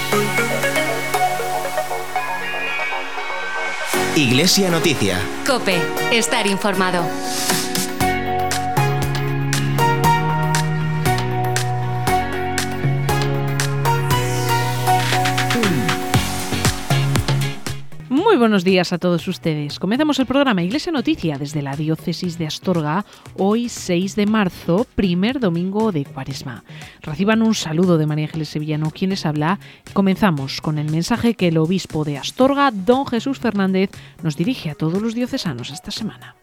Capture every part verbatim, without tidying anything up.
Iglesia Noticia. COPE. Estar informado. Muy buenos días a todos ustedes. Comenzamos el programa Iglesia Noticia desde la Diócesis de Astorga, hoy seis de marzo, primer domingo de Cuaresma. Reciban un saludo de María Ángeles Sevillano, quien les habla. Comenzamos con el mensaje que el obispo de Astorga, don Jesús Fernández, nos dirige a todos los diocesanos esta semana.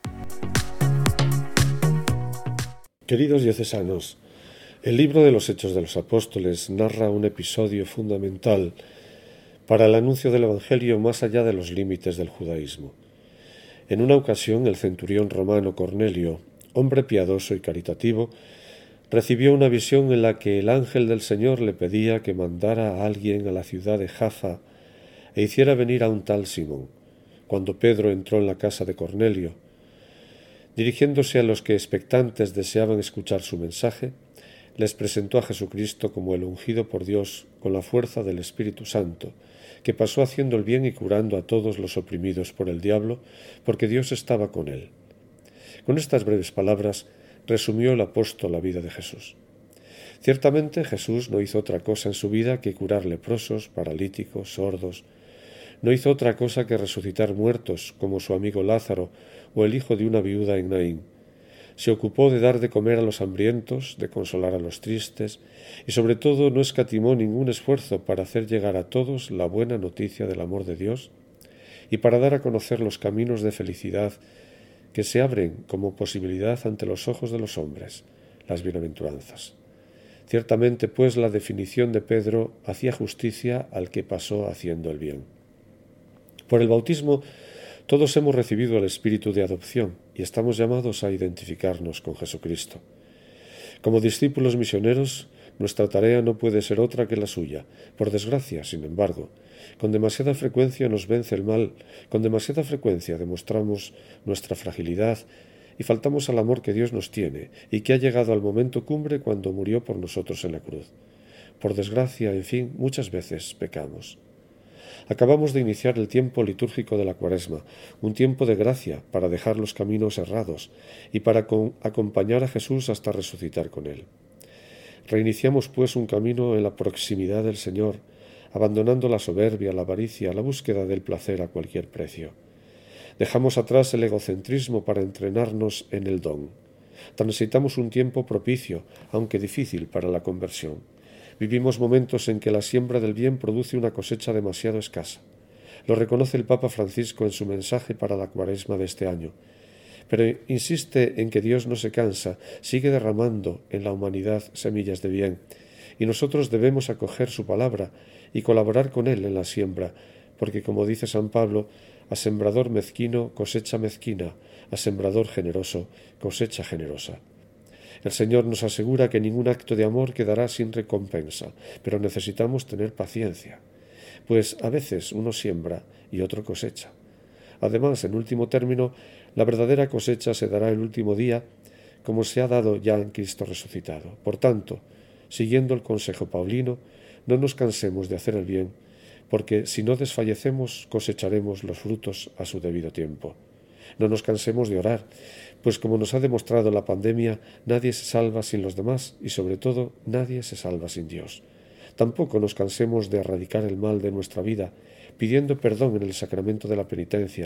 Queridos diocesanos, el libro de los Hechos de los Apóstoles narra un episodio fundamental para el anuncio del Evangelio más allá de los límites del judaísmo. En una ocasión, el centurión romano Cornelio, hombre piadoso y caritativo, recibió una visión en la que el ángel del Señor le pedía que mandara a alguien a la ciudad de Jaffa e hiciera venir a un tal Simón. Cuando Pedro entró en la casa de Cornelio, dirigiéndose a los que expectantes deseaban escuchar su mensaje, les presentó a Jesucristo como el ungido por Dios con la fuerza del Espíritu Santo, que pasó haciendo el bien y curando a todos los oprimidos por el diablo, porque Dios estaba con él. Con estas breves palabras resumió el apóstol la vida de Jesús. Ciertamente Jesús no hizo otra cosa en su vida que curar leprosos, paralíticos, sordos. No hizo otra cosa que resucitar muertos, como su amigo Lázaro o el hijo de una viuda en Naín. Se ocupó de dar de comer a los hambrientos, de consolar a los tristes, y sobre todo no escatimó ningún esfuerzo para hacer llegar a todos la buena noticia del amor de Dios y para dar a conocer los caminos de felicidad que se abren como posibilidad ante los ojos de los hombres, las bienaventuranzas. Ciertamente, pues, la definición de Pedro hacía justicia al que pasó haciendo el bien. Por el bautismo, todos hemos recibido el espíritu de adopción y estamos llamados a identificarnos con Jesucristo. Como discípulos misioneros, nuestra tarea no puede ser otra que la suya. Por desgracia, sin embargo, con demasiada frecuencia nos vence el mal, con demasiada frecuencia demostramos nuestra fragilidad y faltamos al amor que Dios nos tiene y que ha llegado al momento cumbre cuando murió por nosotros en la cruz. Por desgracia, en fin, muchas veces pecamos. Acabamos de iniciar el tiempo litúrgico de la Cuaresma, un tiempo de gracia para dejar los caminos errados y para con, acompañar a Jesús hasta resucitar con Él. Reiniciamos pues un camino en la proximidad del Señor, abandonando la soberbia, la avaricia, la búsqueda del placer a cualquier precio. Dejamos atrás el egocentrismo para entrenarnos en el don. Transitamos un tiempo propicio, aunque difícil, para la conversión. Vivimos momentos en que la siembra del bien produce una cosecha demasiado escasa. Lo reconoce el Papa Francisco en su mensaje para la Cuaresma de este año. Pero insiste en que Dios no se cansa, sigue derramando en la humanidad semillas de bien, y nosotros debemos acoger su palabra y colaborar con Él en la siembra, porque como dice San Pablo, a sembrador mezquino cosecha mezquina, a sembrador generoso cosecha generosa. El Señor nos asegura que ningún acto de amor quedará sin recompensa, pero necesitamos tener paciencia, pues a veces uno siembra y otro cosecha. Además, en último término, la verdadera cosecha se dará el último día, como se ha dado ya en Cristo resucitado. Por tanto, siguiendo el consejo paulino, no nos cansemos de hacer el bien, porque si no desfallecemos cosecharemos los frutos a su debido tiempo. No nos cansemos de orar, pues como nos ha demostrado la pandemia, nadie se salva sin los demás y sobre todo nadie se salva sin Dios. Tampoco nos cansemos de erradicar el mal de nuestra vida, pidiendo perdón en el sacramento de la penitencia,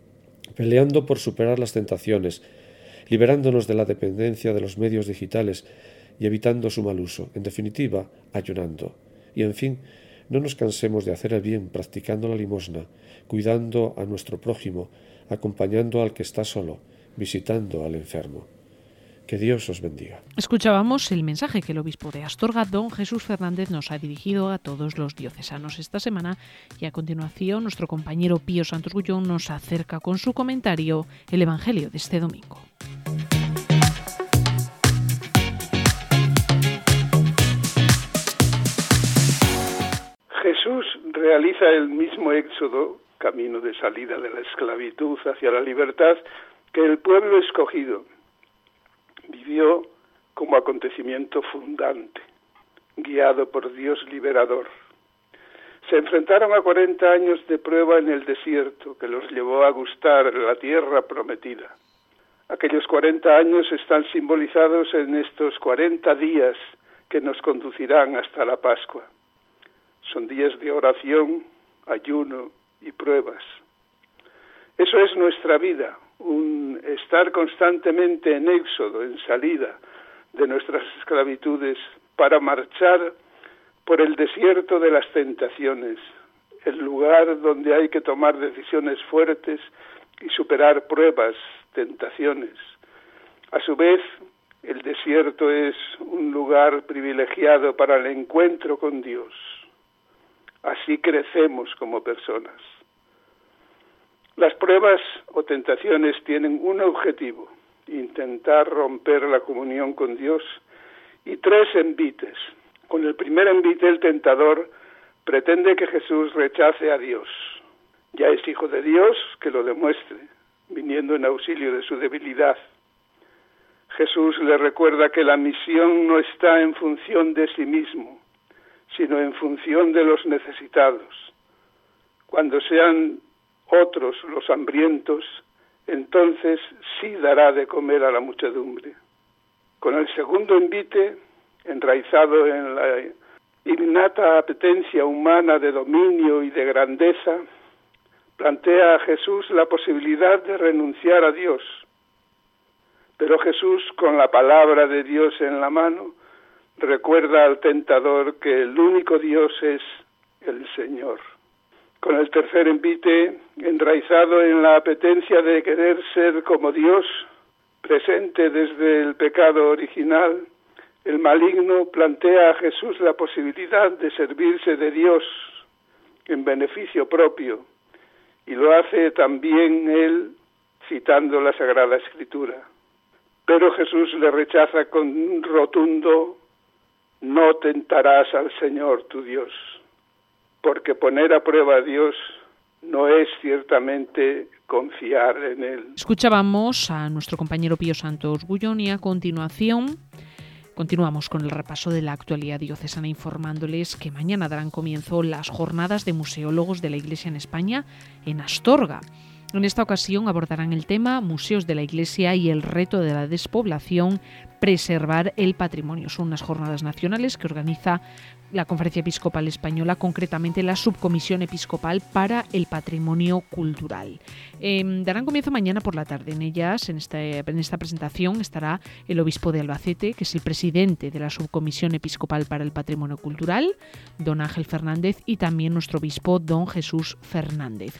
peleando por superar las tentaciones, liberándonos de la dependencia de los medios digitales y evitando su mal uso, en definitiva, ayunando. Y en fin, no nos cansemos de hacer el bien practicando la limosna, cuidando a nuestro prójimo, acompañando al que está solo, visitando al enfermo. Que Dios os bendiga. Escuchábamos el mensaje que el obispo de Astorga, don Jesús Fernández, nos ha dirigido a todos los diocesanos esta semana, y a continuación nuestro compañero Pío Santos Gullón nos acerca con su comentario el Evangelio de este domingo. Jesús realiza el mismo éxodo, camino de salida de la esclavitud hacia la libertad, que el pueblo escogido vivió como acontecimiento fundante, guiado por Dios liberador. Se enfrentaron a cuarenta años de prueba en el desierto que los llevó a gustar la tierra prometida. Aquellos cuarenta años están simbolizados en estos cuarenta días que nos conducirán hasta la Pascua. Son días de oración, ayuno y pruebas. Eso es nuestra vida, un estar constantemente en éxodo, en salida de nuestras esclavitudes para marchar por el desierto de las tentaciones, el lugar donde hay que tomar decisiones fuertes y superar pruebas, tentaciones. A su vez, el desierto es un lugar privilegiado para el encuentro con Dios. Así crecemos como personas. Las pruebas o tentaciones tienen un objetivo: intentar romper la comunión con Dios y tres envites. Con el primer envite, el tentador pretende que Jesús rechace a Dios. Ya es hijo de Dios, que lo demuestre, viniendo en auxilio de su debilidad. Jesús le recuerda que la misión no está en función de sí mismo, sino en función de los necesitados. Cuando sean otros los hambrientos, entonces sí dará de comer a la muchedumbre. Con el segundo envite, enraizado en la innata apetencia humana de dominio y de grandeza, plantea a Jesús la posibilidad de renunciar a Dios. Pero Jesús, con la palabra de Dios en la mano, recuerda al tentador que el único Dios es el Señor. Con el tercer envite, enraizado en la apetencia de querer ser como Dios, presente desde el pecado original, el maligno plantea a Jesús la posibilidad de servirse de Dios en beneficio propio, y lo hace también él citando la Sagrada Escritura. Pero Jesús le rechaza con un rotundo: no tentarás al Señor tu Dios, porque poner a prueba a Dios no es ciertamente confiar en Él. Escuchábamos a nuestro compañero Pío Santos Gullón y a continuación continuamos con el repaso de la actualidad diocesana, informándoles que mañana darán comienzo las jornadas de museólogos de la Iglesia en España en Astorga. En esta ocasión abordarán el tema Museos de la Iglesia y el reto de la despoblación, preservar el patrimonio. Son unas jornadas nacionales que organiza la Conferencia Episcopal Española, concretamente la Subcomisión Episcopal para el Patrimonio Cultural. Eh, darán comienzo mañana por la tarde. En ellas, en, este, en esta presentación, estará el obispo de Albacete, que es el presidente de la Subcomisión Episcopal para el Patrimonio Cultural, don Ángel Fernández, y también nuestro obispo, don Jesús Fernández.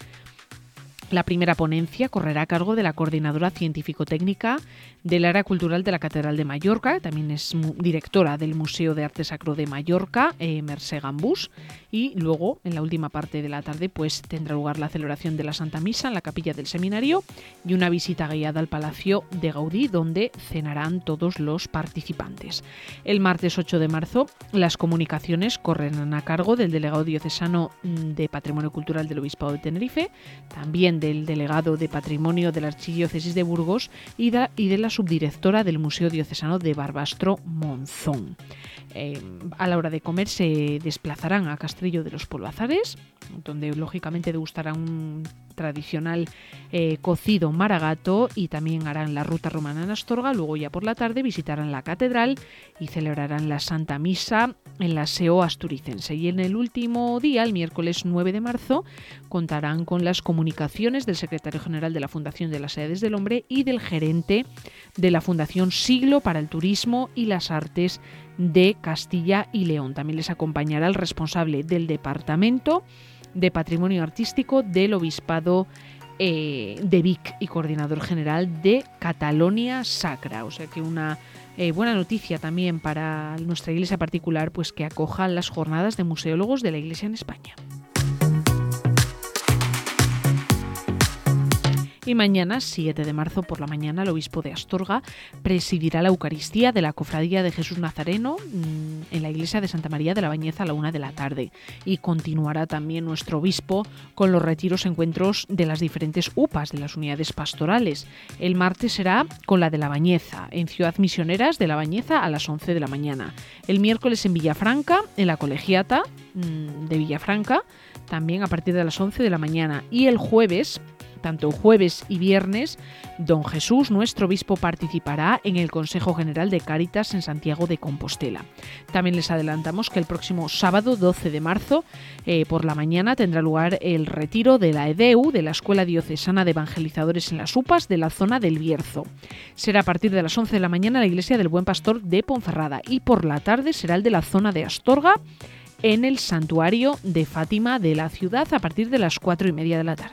La primera ponencia correrá a cargo de la coordinadora científico-técnica del área cultural de la Catedral de Mallorca, también es directora del Museo de Arte Sacro de Mallorca, eh, Mercè Gambús, y luego, en la última parte de la tarde, pues tendrá lugar la celebración de la Santa Misa en la capilla del seminario y una visita guiada al Palacio de Gaudí, donde cenarán todos los participantes. El martes ocho de marzo, las comunicaciones correrán a cargo del delegado diocesano de Patrimonio Cultural del Obispado de Tenerife, también del delegado de Patrimonio de la Archidiócesis de Burgos y de, y de la subdirectora del Museo Diocesano de Barbastro Monzón. Eh, a la hora de comer se desplazarán a Castrillo de los Polvazares, donde lógicamente degustarán un tradicional eh, cocido maragato, y también harán la ruta romana en Astorga. Luego, ya por la tarde, visitarán la catedral y celebrarán la Santa Misa en la S E O asturicense. Y en el último día, el miércoles nueve de marzo, contarán con las comunicaciones del secretario general de la Fundación de las Edades del Hombre y del gerente de la Fundación Siglo para el Turismo y las Artes de Castilla y León. También les acompañará el responsable del Departamento de Patrimonio Artístico del Obispado eh, de Vic y coordinador general de Catalonia Sacra. O sea que una eh, buena noticia también para nuestra iglesia particular, pues que acoja las jornadas de museólogos de la Iglesia en España. Y mañana, siete de marzo por la mañana, el obispo de Astorga presidirá la Eucaristía de la Cofradía de Jesús Nazareno en la iglesia de Santa María de la Bañeza a la una de la tarde. Y continuará también nuestro obispo con los retiros e encuentros de las diferentes U P As de las unidades pastorales. El martes será con la de la Bañeza, en Ciudad Misioneras de la Bañeza a las once de la mañana. El miércoles en Villafranca, en la Colegiata de Villafranca, también a partir de las once de la mañana. Y el jueves, tanto jueves y viernes, don Jesús, nuestro obispo, participará en el Consejo General de Cáritas en Santiago de Compostela. También les adelantamos que el próximo sábado, doce de marzo, eh, por la mañana, tendrá lugar el retiro de la E D E U, de la Escuela Diocesana de Evangelizadores en las U P As de la zona del Bierzo. Será a partir de las once de la mañana en la Iglesia del Buen Pastor de Ponferrada y por la tarde será el de la zona de Astorga en el Santuario de Fátima de la ciudad a partir de las cuatro y media de la tarde.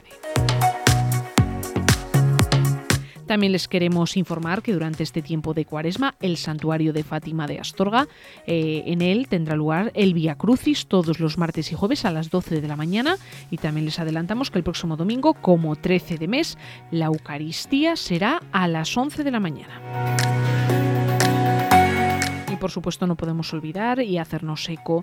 También les queremos informar que durante este tiempo de Cuaresma, el Santuario de Fátima de Astorga, eh, en él tendrá lugar el Vía Crucis todos los martes y jueves a las doce de la mañana, y también les adelantamos que el próximo domingo, como trece de mes, la Eucaristía será a las once de la mañana. Y por supuesto no podemos olvidar y hacernos eco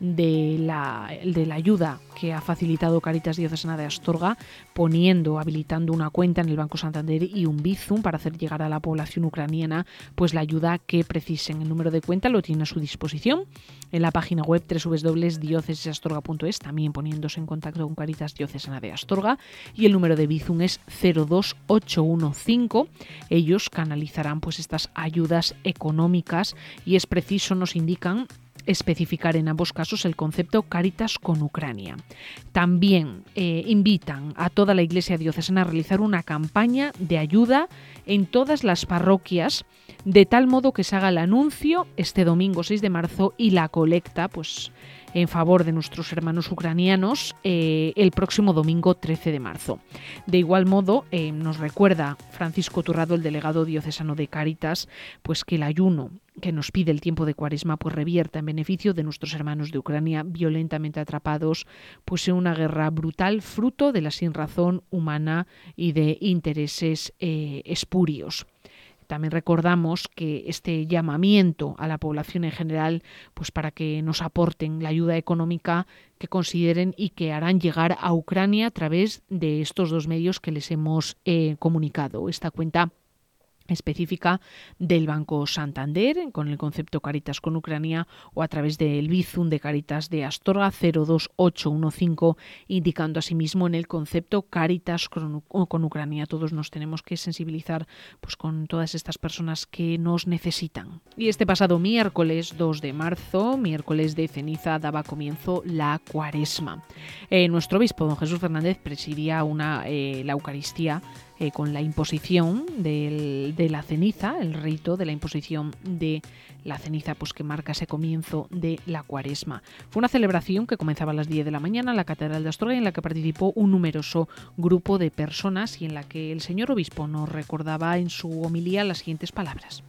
de la, de la ayuda que ha facilitado Cáritas Diocesana de Astorga, poniendo, habilitando una cuenta en el Banco Santander y un Bizum para hacer llegar a la población ucraniana pues la ayuda que precisen. El número de cuenta lo tiene a su disposición en la página web doble u doble u doble u punto diocesasastorga punto es, también poniéndose en contacto con Cáritas Diocesana de Astorga, y el número de Bizum es cero dos ocho uno cinco. Ellos canalizarán pues estas ayudas económicas y es preciso, nos indican, especificar en ambos casos el concepto Cáritas con Ucrania. También eh, invitan a toda la Iglesia diocesana a realizar una campaña de ayuda en todas las parroquias, de tal modo que se haga el anuncio este domingo seis de marzo y la colecta pues en favor de nuestros hermanos ucranianos eh, el próximo domingo trece de marzo. De igual modo, eh, nos recuerda Francisco Turrado, el delegado diocesano de Cáritas, pues que el ayuno que nos pide el tiempo de Cuaresma pues revierta en beneficio de nuestros hermanos de Ucrania violentamente atrapados pues en una guerra brutal, fruto de la sinrazón humana y de intereses eh, espurios. También recordamos que este llamamiento a la población en general, pues para que nos aporten la ayuda económica que consideren y que harán llegar a Ucrania a través de estos dos medios que les hemos eh, comunicado. Esta cuenta específica del Banco Santander con el concepto Cáritas con Ucrania, o a través del Bizum de Cáritas de Astorga cero dos ocho uno cinco, indicando asimismo en el concepto Cáritas con, con Ucrania. Todos nos tenemos que sensibilizar pues con todas estas personas que nos necesitan. Y este pasado miércoles dos de marzo, miércoles de ceniza, daba comienzo la Cuaresma. Eh, nuestro obispo, don Jesús Fernández, presidía una, eh, la Eucaristía Eh, con la imposición del, de la ceniza, el rito de la imposición de la ceniza, pues que marca ese comienzo de la Cuaresma. Fue una celebración que comenzaba a las diez de la mañana en la Catedral de Astorga, en la que participó un numeroso grupo de personas y en la que el señor obispo nos recordaba en su homilía las siguientes palabras.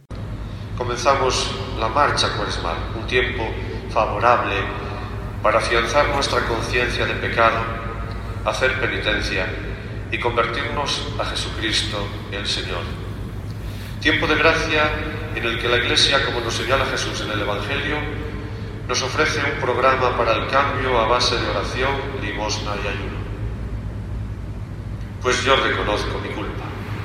Comenzamos la marcha cuaresmal, un tiempo favorable para afianzar nuestra conciencia de pecado, hacer penitencia y convertirnos a Jesucristo el Señor. Tiempo de gracia en el que la Iglesia, como nos señala Jesús en el Evangelio, nos ofrece un programa para el cambio a base de oración, limosna y ayuno. Pues yo reconozco mi culpa.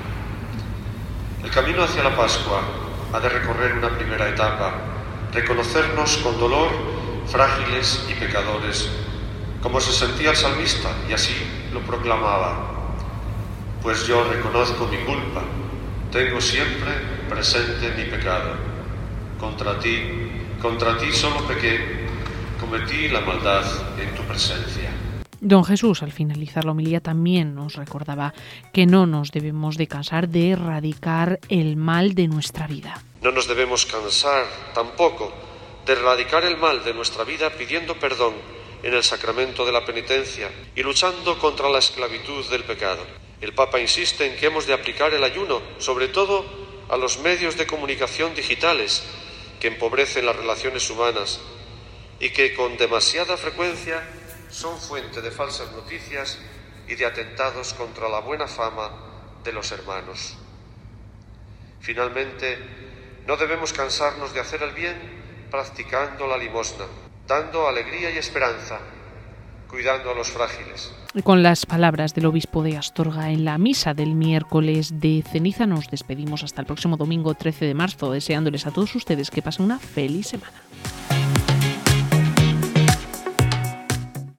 El camino hacia la Pascua ha de recorrer una primera etapa, reconocernos con dolor frágiles y pecadores, como se sentía el salmista, y así lo proclamaba. Pues yo reconozco mi culpa, tengo siempre presente mi pecado. Contra ti, contra ti solo pequé, cometí la maldad en tu presencia. Don Jesús, al finalizar la homilía, también nos recordaba que no nos debemos de cansar de erradicar el mal de nuestra vida. No nos debemos cansar tampoco de erradicar el mal de nuestra vida pidiendo perdón en el sacramento de la penitencia y luchando contra la esclavitud del pecado. El Papa insiste en que hemos de aplicar el ayuno, sobre todo a los medios de comunicación digitales que empobrecen las relaciones humanas y que con demasiada frecuencia son fuente de falsas noticias y de atentados contra la buena fama de los hermanos. Finalmente, no debemos cansarnos de hacer el bien practicando la limosna, dando alegría y esperanza, cuidando a los frágiles. Y con las palabras del obispo de Astorga en la misa del miércoles de ceniza nos despedimos hasta el próximo domingo trece de marzo, deseándoles a todos ustedes que pasen una feliz semana.